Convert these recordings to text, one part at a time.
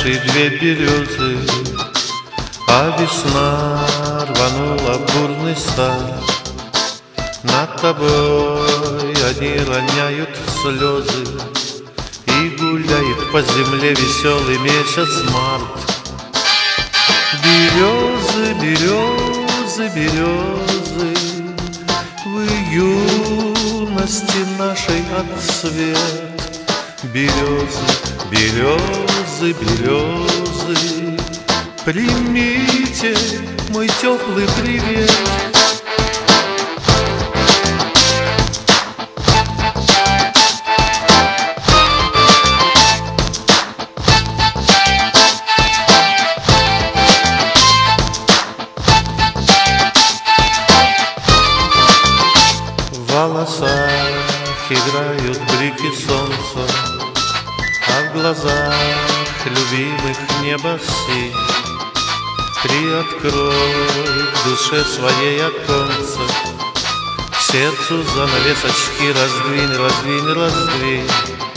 наши две березы, а весна рванула бурный стан. Над тобой они роняют слезы, и гуляет по земле веселый месяц март. Березы, березы, березы, в юности нашей отцвет. Березы, березы, березы, примите мой теплый привет. В волосах играют блики солнца, а в глазах любимых небо синь. Приоткрой в душе своей оконце, к сердцу занавесочки раздвинь, раздвинь, раздвинь.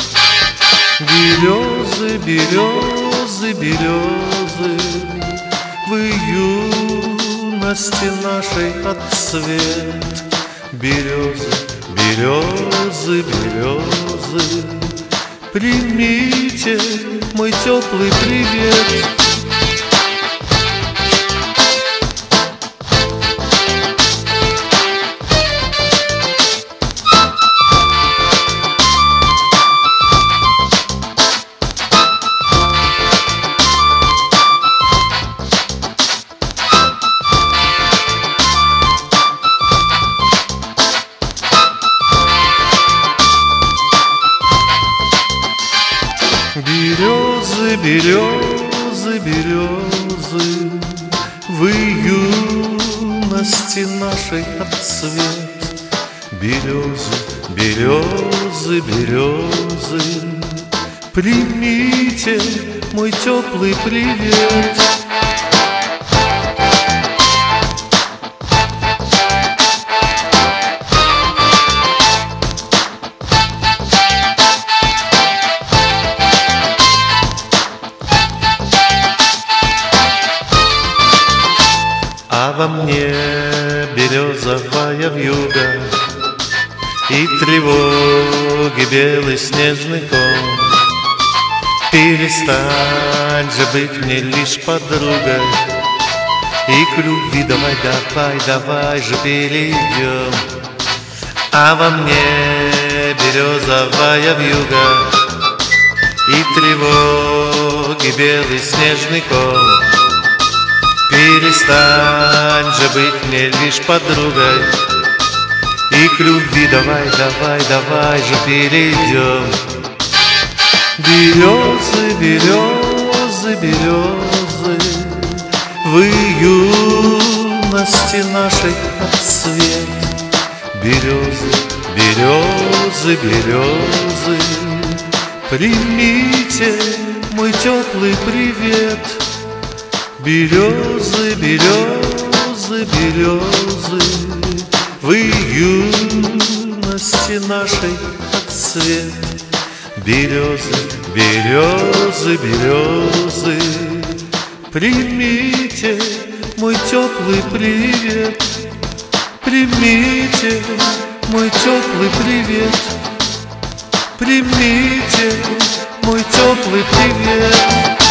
Березы, березы, березы, в юности нашей отцвет. Березы, березы, березы, примите мой теплый привет. Березы, березы, березы, в юности нашей отцвет. Березы, березы, березы, примите мой теплый привет. А во мне березовая вьюга и тревоги белый снежный ком. Перестань же быть мне лишь подругой, и к любви давай, давай, давай же перейдем. А во мне березовая вьюга и тревоги белый снежный ком. Перестань же быть мне лишь подругой, и к любви давай, давай, давай же перейдем. Березы, березы, березы, в юности нашей отцвет. Березы, березы, березы, примите мой теплый привет. Березы, березы, березы, в юности нашей отцвет. Березы, березы, березы, примите мой теплый привет. Примите мой теплый привет. Примите мой теплый привет.